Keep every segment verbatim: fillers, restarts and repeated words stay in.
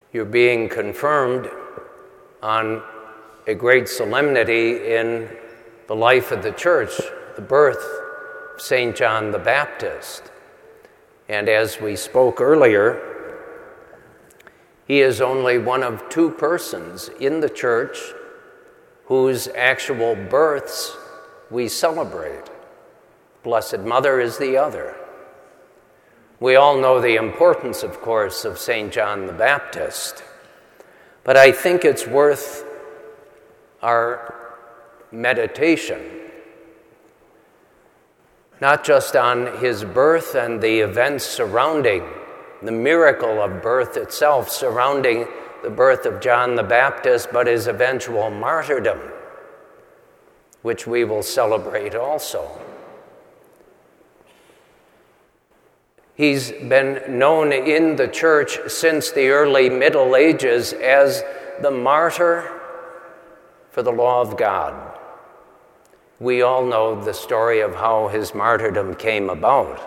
You're being confirmed on a great solemnity in the life of the church, the birth of Saint John the Baptist. And as we spoke earlier, he is only one of two persons in the church whose actual births we celebrate. Blessed Mother is the other. We all know the importance, of course, of Saint John the Baptist, but I think it's worth our meditation, not just on his birth and the events surrounding the miracle of birth itself, surrounding the birth of John the Baptist, but his eventual martyrdom, which we will celebrate also. He's been known in the church since the early Middle Ages as the martyr for the law of God. We all know the story of how his martyrdom came about.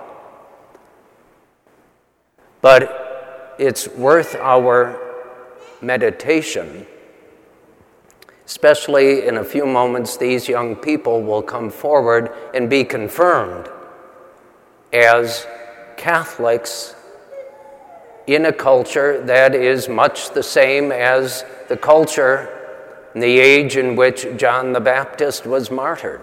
But it's worth our meditation, especially in a few moments these young people will come forward and be confirmed as Catholics in a culture that is much the same as the culture in the age in which John the Baptist was martyred.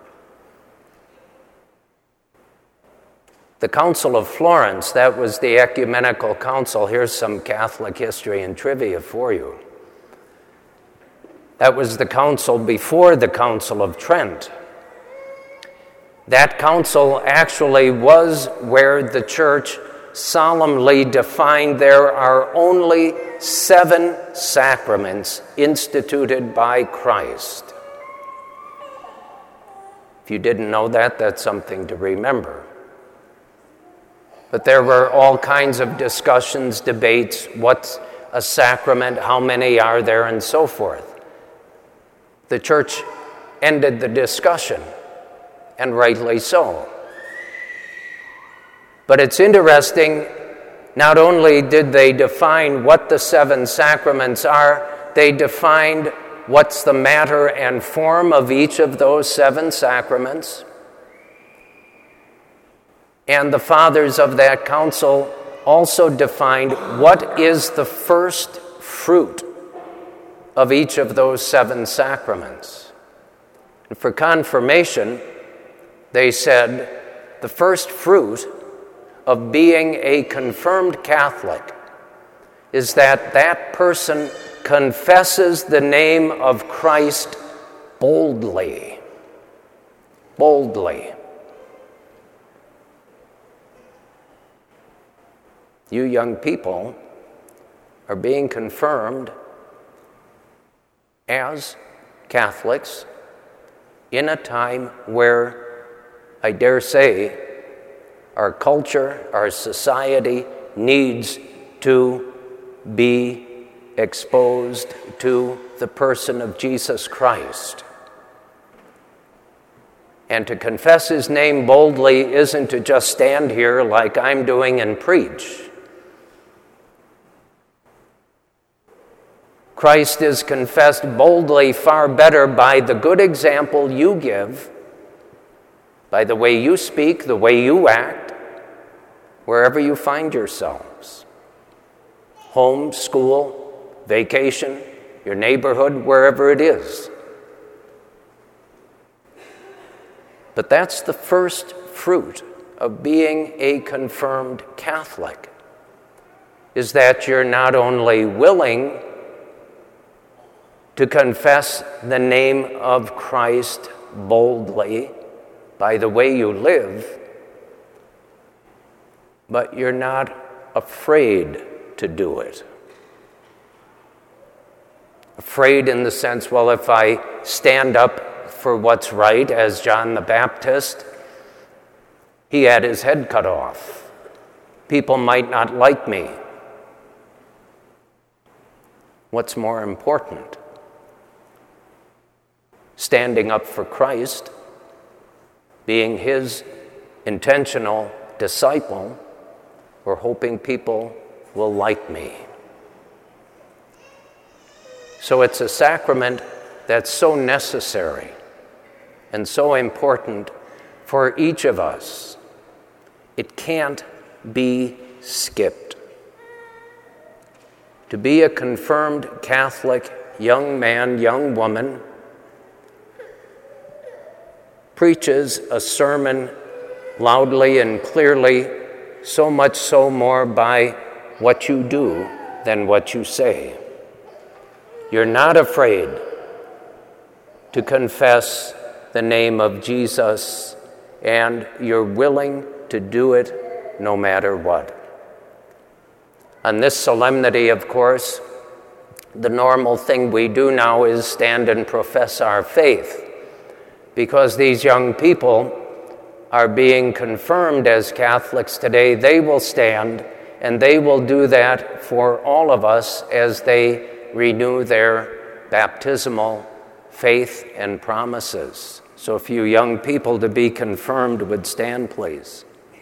The Council of Florence, that was the ecumenical council. Here's some Catholic history and trivia for you. That was the council before the Council of Trent. That council actually was where the church solemnly defined there are only seven sacraments instituted by Christ. If you didn't know that, that's something to remember. But there were all kinds of discussions, debates, what's a sacrament, how many are there, and so forth. The church ended the discussion, and rightly so. But it's interesting, not only did they define what the seven sacraments are, they defined what's the matter and form of each of those seven sacraments. And the fathers of that council also defined what is the first fruit of each of those seven sacraments. And for confirmation, they said the first fruit of being a confirmed Catholic is that that person confesses the name of Christ boldly. Boldly. You young people are being confirmed as Catholics in a time where, I dare say, our culture, our society needs to be exposed to the person of Jesus Christ. And to confess his name boldly isn't to just stand here like I'm doing and preach. Christ is confessed boldly far better by the good example you give, by the way you speak, the way you act, wherever you find yourselves. Home, school, vacation, your neighborhood, wherever it is. But that's the first fruit of being a confirmed Catholic, is that you're not only willing to confess the name of Christ boldly by the way you live, but you're not afraid to do it. Afraid in the sense, well, if I stand up for what's right, as John the Baptist, he had his head cut off. People might not like me. What's more important? Standing up for Christ, being his intentional disciple, or hoping people will like me. So it's a sacrament that's so necessary and so important for each of us. It can't be skipped. To be a confirmed Catholic young man, young woman, preaches a sermon loudly and clearly, so much so more by what you do than what you say. You're not afraid to confess the name of Jesus, and you're willing to do it no matter what. On this solemnity, of course, the normal thing we do now is stand and profess our faith, because these young people are being confirmed as Catholics today. They will stand, and they will do that for all of us as they renew their baptismal faith and promises. So if you young people to be confirmed would stand, please.